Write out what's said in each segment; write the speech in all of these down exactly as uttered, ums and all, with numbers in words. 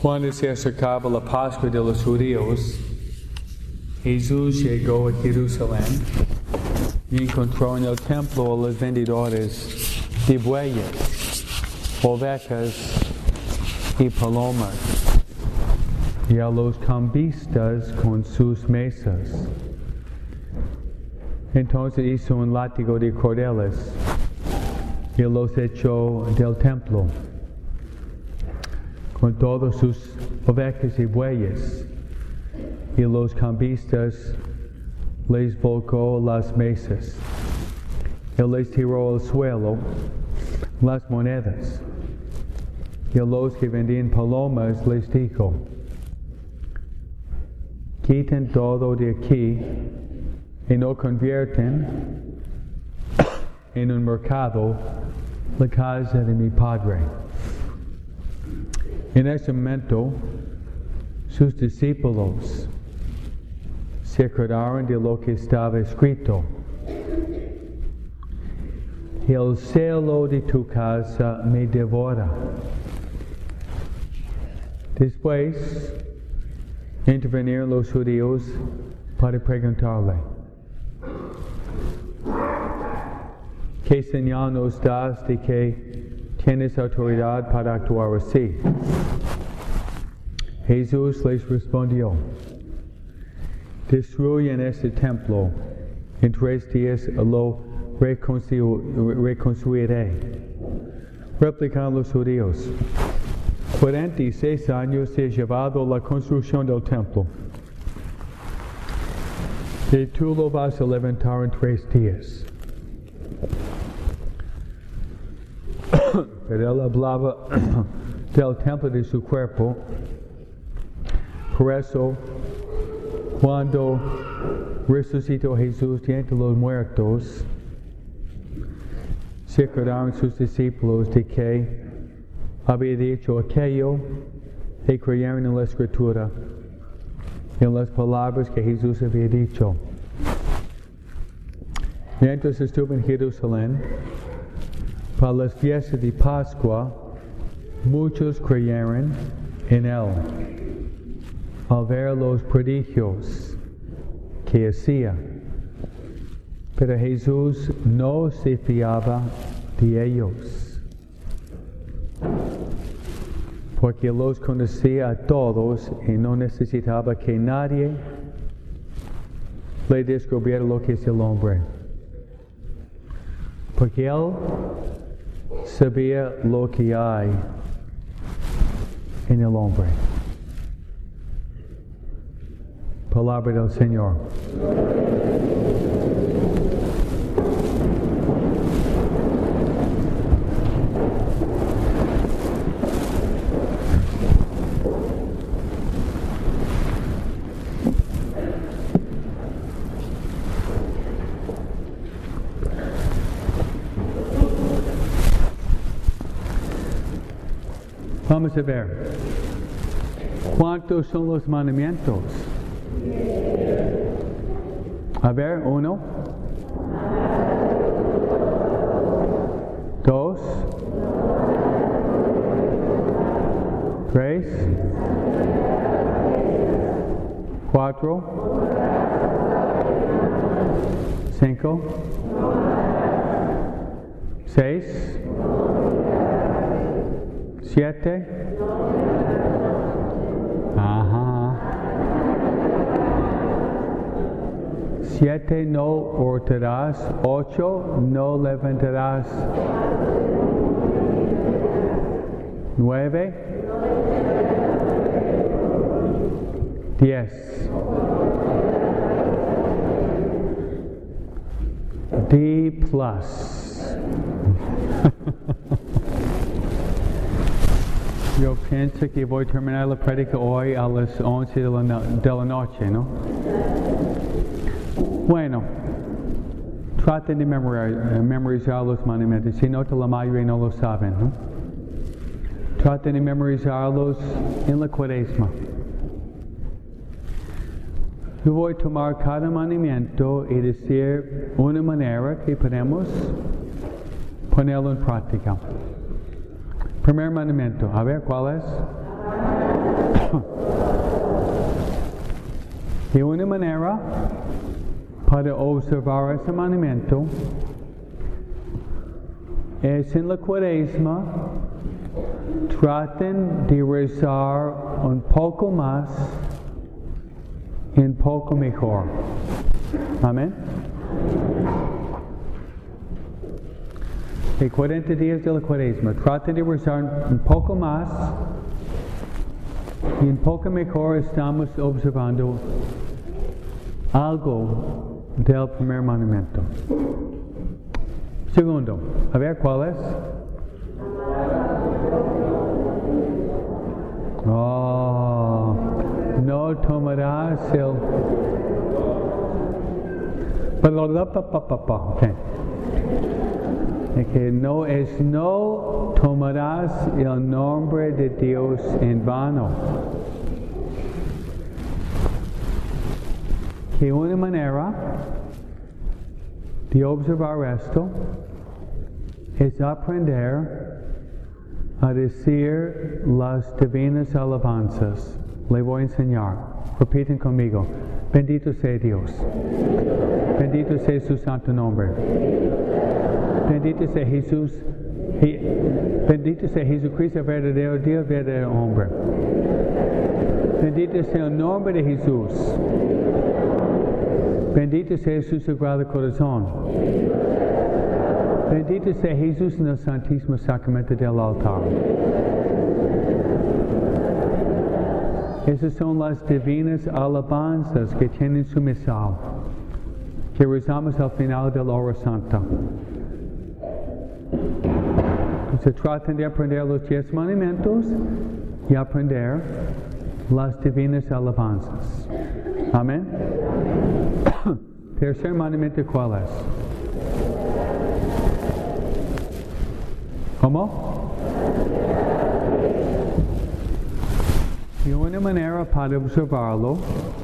Cuando se acercaba la Pascua de los judíos, Jesús llegó a Jerusalén y encontró en el templo a los vendedores de bueyes, ovejas y palomas, y a los cambistas con sus mesas. Entonces hizo un látigo de cordeles y los echó del templo con todas sus ovejas y bueyes, y los cambistas les volcó las mesas. Él les tiró al suelo las monedas, y a los que vendían palomas les dijo: quiten todo de aquí y no convierten en un mercado la casa de mi Padre. En ese momento, sus discípulos se acordaron de lo que estaba escrito: el celo de tu casa me devora. Después intervinieron los judíos para preguntarle: ¿qué señal nos das de que tienes autoridad para actuar así? Jesús les respondió: destruyan este templo, en tres días lo reconstruiré. Replicaron los judíos: cuarenta y seis años se ha llevado la construcción del templo, y tú lo vas a levantar en tres días. Pero él hablaba del templo de su cuerpo. Por eso, cuando resucitó Jesús de entre los muertos, se acordaron sus discípulos de que había dicho aquello y creyeron en la Escritura, en las palabras que Jesús había dicho. Mientras estuvo en Jerusalén, para las fiestas de Pascua, muchos creyeron en él al ver los prodigios que hacía. Pero Jesús no se fiaba de ellos, porque los conocía a todos y no necesitaba que nadie le descubriera lo que es el hombre, porque él sabía lo que hay en el hombre. Palabra del Señor. Vamos a ver. ¿Cuántos son los mandamientos? A ver, uno. Dos. Tres. Cuatro. Cinco. Seis. Siete. Ajá. Siete, no hurtarás. Ocho, no levantarás. Nueve. Diez. D plus. Yo pienso que voy a terminar la prédica hoy a las once de la, no- de la noche, ¿no? Bueno, traten de memorizar, memorizar los mandamientos, si no, la mayoría no lo saben, ¿no? Traten de memorizarlos en la cuaresma. Yo voy a tomar cada mandamiento y decir una manera que podemos ponerlo en práctica. Primer mandamiento, a ver, ¿cuál es? Y una manera para observar ese monumento es en la Cuaresma. Traten de rezar un poco más y un poco mejor. Amén. En cuarenta días de la Cuaresma, traten de rezar un poco más y un poco mejor. Estamos observando algo del primer monumento. Segundo, a ver, ¿cuál es? Oh, no tomarás el... Okay. Que no es no tomarás el nombre de Dios en vano. Que una manera de observar esto es aprender a decir las divinas alabanzas. Le voy a enseñar. Repiten conmigo. Bendito sea Dios. Bendito sea su santo nombre. Bendito sea Jesús. Bendito sea Jesucristo, verdadero Dios, verdadero hombre. Bendito sea el nombre de Jesús. Bendito sea su sagrado corazón. Bendito sea Jesús en el santísimo sacramento del altar. Esas son las divinas alabanzas que tienen su misal, que rezamos al final de la hora santa. Se tratan de aprender los diez mandamientos y aprender las divinas alabanzas. Amén. Tercer mandamiento, ¿cuál es? ¿Cómo? Y una manera para observarlo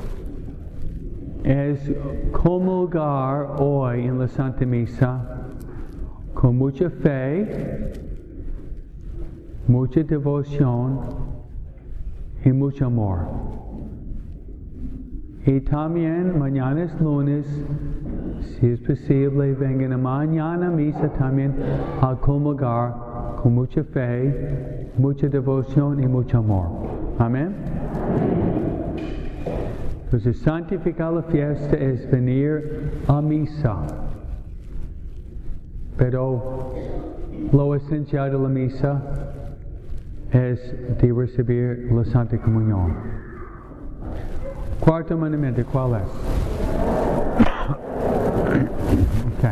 es comulgar hoy en la Santa Misa con mucha fe, mucha devoción y mucho amor. Y también mañana es lunes, si es posible, vengan a mañana a misa también a comulgar con mucha fe, mucha devoción y mucho amor. Amén. Entonces, santificar la fiesta es venir a misa. Pero lo esencial de la misa es de recibir la Santa Comunión. Cuarto mandamiento, ¿cuál es? Okay.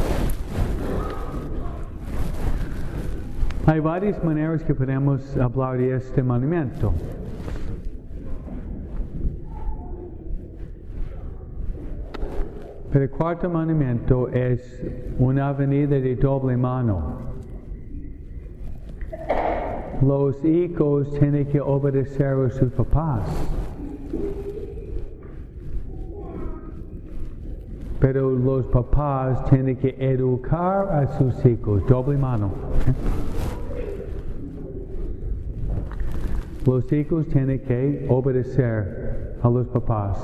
Hay varias maneras que podemos hablar de este mandamiento. Pero el cuarto mandamiento es una avenida de doble mano. Los hijos tienen que obedecer a sus papás. Pero los papás tienen que educar a sus hijos. Doble mano. Los hijos tienen que obedecer a los papás.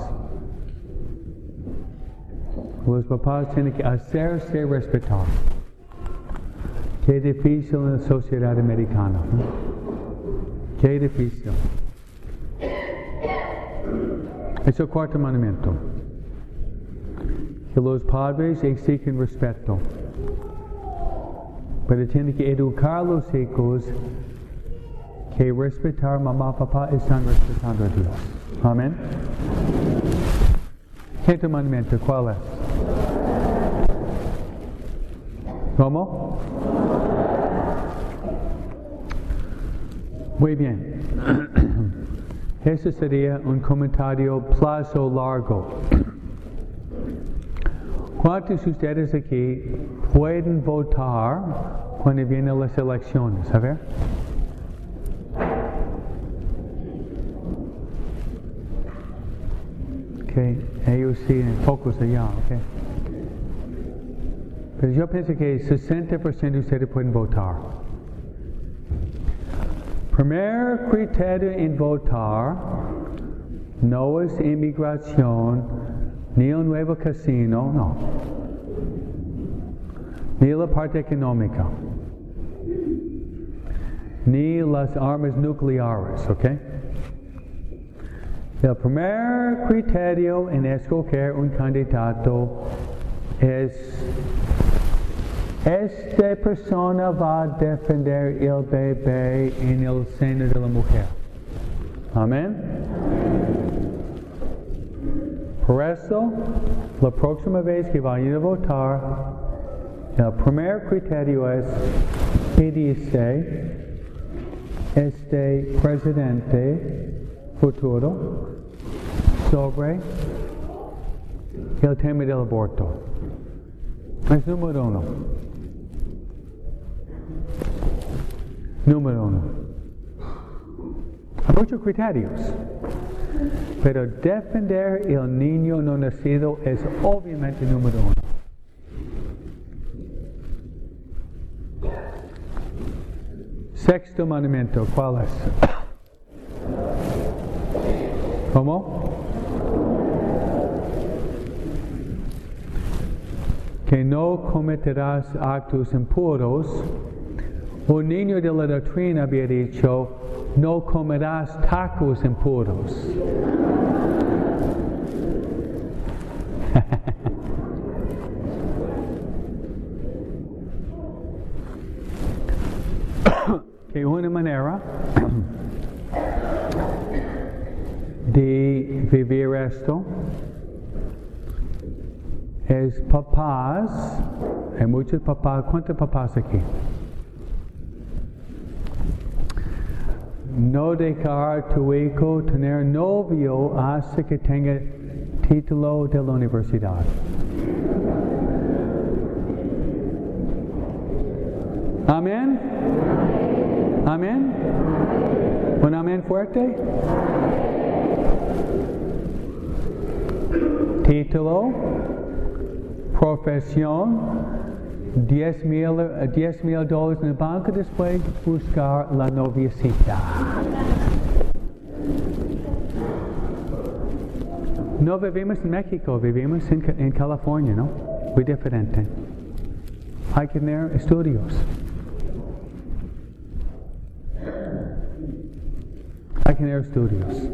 Los papás tienen que hacerse respetar. Qué difícil en la sociedad americana. ¿eh? Qué difícil. Es el cuarto mandamiento. Que los padres exigen respeto. Pero tienen que educar a los hijos que respetar mamá y papá están respetando a Dios. Amén. Quinto mandamiento, ¿cuál es? ¿Cómo? Muy bien. Ese sería un comentario plazo largo. ¿Cuántos de ustedes aquí pueden votar cuando vienen las elecciones? A ver. Okay. Ellos sí, en pocos allá, okay. Pero yo pienso que sesenta por ciento de ustedes pueden votar. Primer criterio en votar no es inmigración, ni el nuevo casino, no. Ni la parte económica. Ni las armas nucleares, ¿ok? El primer criterio en escoger un candidato es: esta persona va a defender el bebé en el seno de la mujer. Amén. Por eso, la próxima vez que vayan a votar, el primer criterio es: ¿qué dice este presidente futuro sobre el tema del aborto? Es número uno. Número uno. Hay muchos criterios, pero defender el niño no nacido es obviamente número uno. Sexto mandamiento, ¿cuál es? ¿Cómo? Que no cometerás actos impuros. Un niño de la doctrina había dicho: no comerás tacos impuros. Que una manera de vivir esto es papás. Hay muchos papás. ¿Cuántos papás aquí? No dejar tu hijo tener novio hasta que tenga título de la universidad. Amén. Amén. Un amén fuerte. Título, profesión, diez mil, diez mil dólares en el banco, después buscar la noviecita. No vivimos en México, vivimos en, en California, ¿no? Muy diferente. Hay que tener estudios. Hay que tener estudios.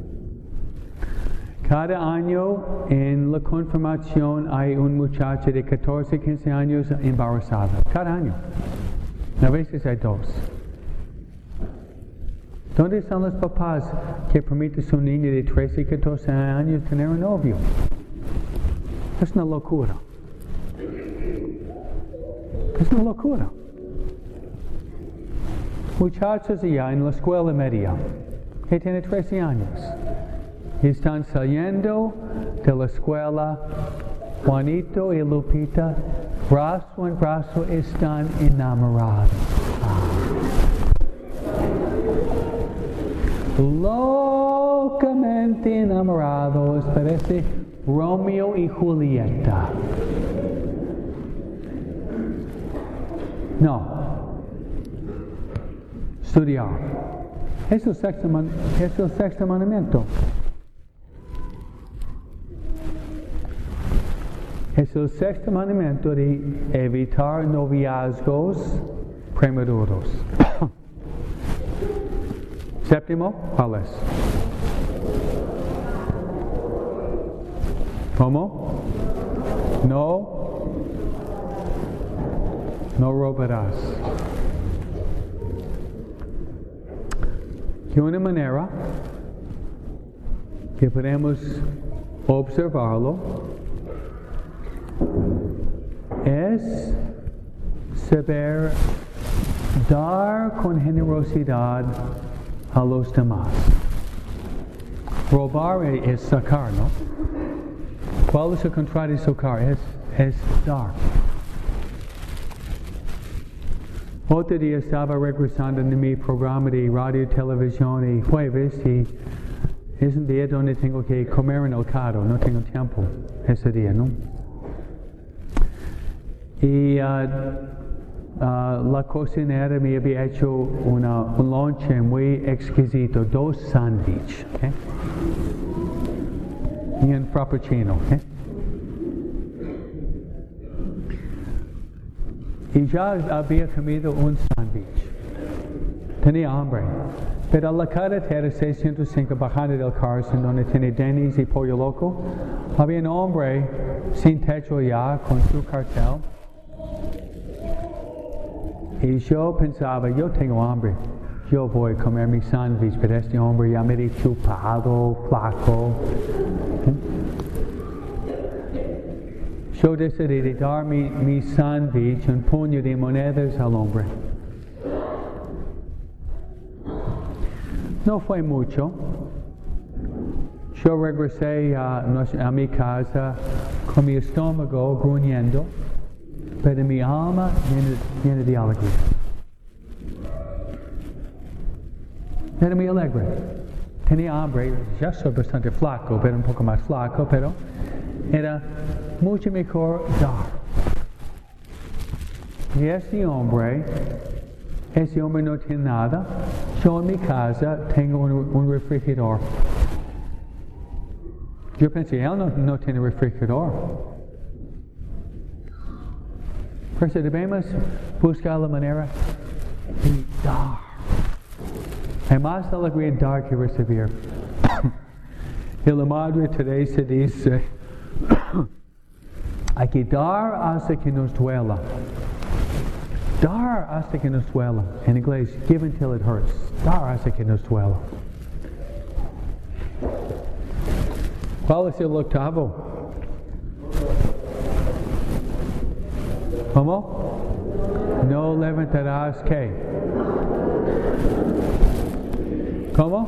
Cada año en la confirmación hay un muchacho de catorce, quince años embarazada. Cada año. A veces hay dos. ¿Dónde están los papás que permiten a su niño de trece, catorce años tener un novio? Es una locura. Es una locura. Muchachos allá en la escuela media que tienen trece años están saliendo de la escuela. Juanito y Lupita, brazo en brazo, están enamorados. Ah. Locamente enamorados, parece Romeo y Julieta. No. Estudiar. Es el sexto, man- es el sexto mandamiento. Es el sexto mandamiento de evitar noviazgos prematuros. Séptimo, ¿cuál es? ¿Cómo? No, no robarás. De una manera que podemos observarlo es saber dar con generosidad a los demás. Robar es sacar, ¿no? ¿Cuál es el contrario de sacar? Es, es dar. Otro día estaba regresando de mi programa de radio y televisión y jueves, y es un día donde tengo que comer en el carro, no tengo tiempo ese día, ¿no? Y uh, uh, la cocinera me había hecho una, un lonche muy exquisito, dos sándwiches, ¿okay? Y un frappuccino, ¿okay? Y ya había comido un sándwich. Tenía hambre. Pero a la carretera seiscientos cinco bajando del Carson, donde tiene Denny's y Pollo Loco, había un hombre sin techo ya, con su cartel. Y yo pensaba, yo tengo hambre, yo voy a comer mi sándwich, pero este hombre ya me ha chupado, flaco. Yo decidí dar mi, mi sándwich, un puño de monedas al hombre. No fue mucho. Yo regresé a, a mi casa con mi estómago gruñendo, pero mi alma llena, llena de alegría. Era muy alegre. Tenía hambre, ya soy bastante flaco, pero un poco más flaco, pero era mucho mejor dar. Y este hombre, ese hombre no tiene nada. Yo en mi casa tengo un, un refrigerador. Yo pensé, él no, no tiene refrigerador. Pero debemos buscar la manera de dar. Hay más alegría en dar que recibir. Y la Madre Teresa dice, hay que dar hasta que nos duela. Dar hasta que nos duela. En inglés, give until it hurts. Dar hasta que nos duela. ¿Cuál es el octavo? ¿Cómo? No levantarás ¿qué? ¿Cómo?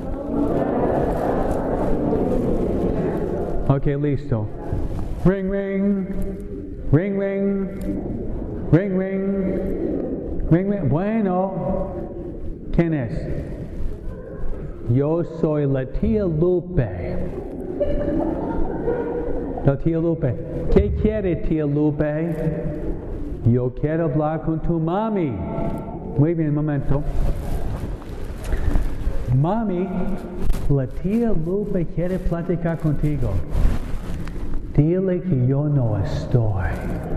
Ok, listo. Ring, ring. Ring, ring. Ring, ring. Ring, ring. Bueno. ¿Quién es? Yo soy la tía Lupe. La tía Lupe. ¿Qué quiere, tía Lupe? Yo quiero hablar con tu mami. Muy bien, un momento. Mami, la tía Lupe quiere platicar contigo. Dile que yo no estoy.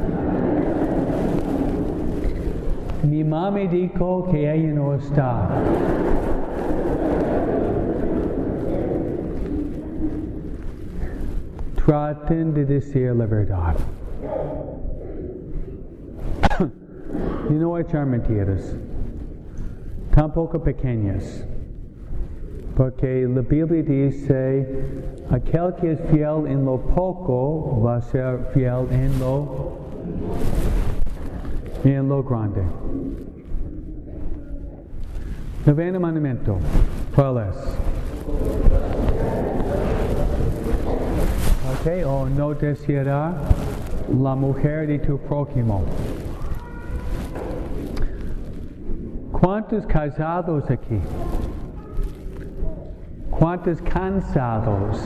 Mi mami dijo que ella no está. Traten de decir la verdad. Y no echar mentiras. Tampoco pequeñas. Porque la Biblia dice, aquel que es fiel en lo poco va a ser fiel en lo, en lo grande. Noveno mandamiento. ¿Cuál es? Ok, o no deseará la mujer de tu prójimo. ¿Cuántos casados aquí? ¿Cuántos cansados?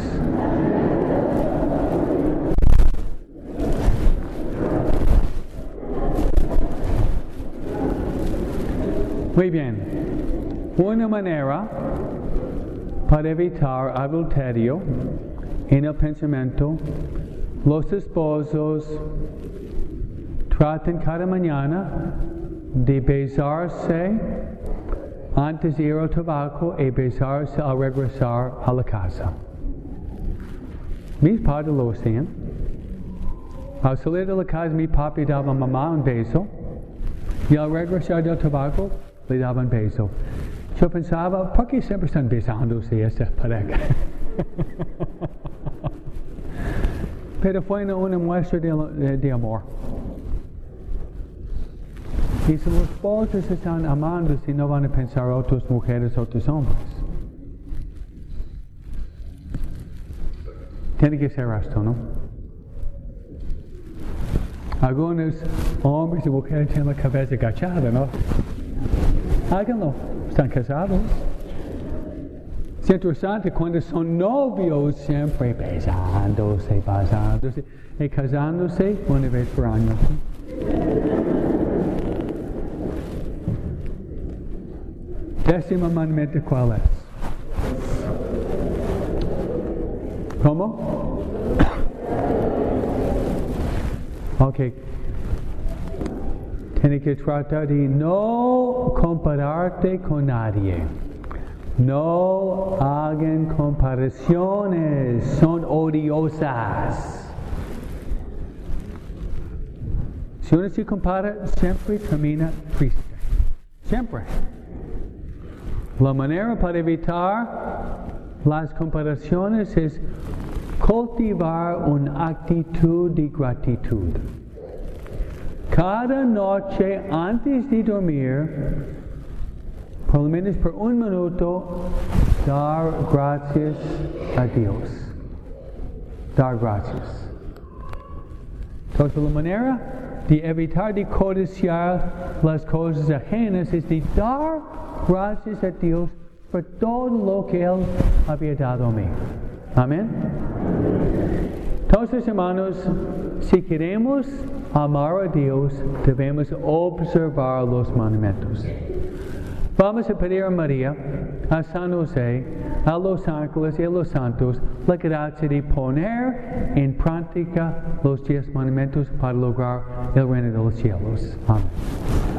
Muy bien. Una manera para evitar adulterio en el pensamiento, los esposos traten cada mañana de besarse antes de ir al trabajo y besarse al regresar a la casa. Mis padres lo hacían. Al salir de la casa, mi papi daba a mamá un beso y al regresar del trabajo le daban un beso. Yo pensaba, ¿por qué siempre están besándose esta pareja? Pero fue una muestra de, de, de amor. Y si los esposos están amando, si no van a pensar otras mujeres, otros hombres. Tiene que ser esto, ¿no? Algunos hombres y mujeres tienen la cabeza agachada, ¿no? Háganlo, están casados. Es interesante cuando son novios, siempre besándose, besándose, y casándose una vez por año. Décimo mandamiento, ¿cuál es? ¿Cómo? Ok. Tiene que tratar de no compararte con nadie. No hagan comparaciones, son odiosas. Si uno se compara, siempre termina triste. Siempre. La manera para evitar las comparaciones es cultivar una actitud de gratitud. Cada noche antes de dormir, por lo menos por un minuto, dar gracias a Dios. Dar gracias. Entonces la manera de evitar de codiciar las cosas ajenas es de dar gracias a Dios por todo lo que Él había dado a mí. Amén. Entonces, hermanos, si queremos amar a Dios, debemos observar los mandamientos. Vamos a pedir a María, a San José, a los ángeles y a los santos la gracia de poner en práctica los diez mandamientos para lograr el reino de los cielos. Amén.